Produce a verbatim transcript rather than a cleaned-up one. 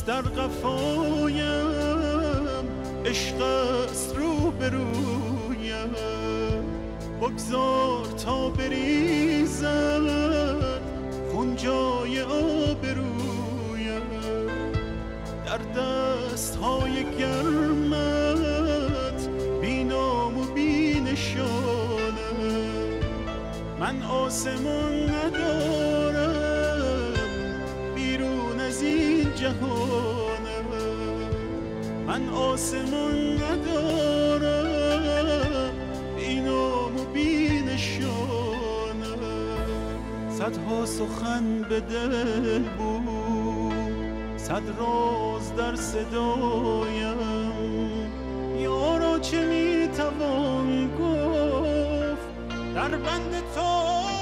در قفایم، عشق است رو به رویم. بگذار تا بریزد خون جای آبرویم، در دست های گرمت بی نام و بی نشانم. من آسمان ندارم بیرون از این جهانم، من آسمان ندارم بی نام و بی نشانم. صدها سخن به دل بود، صد راز در صدایم، یارا چه میتوان گفت در بند تو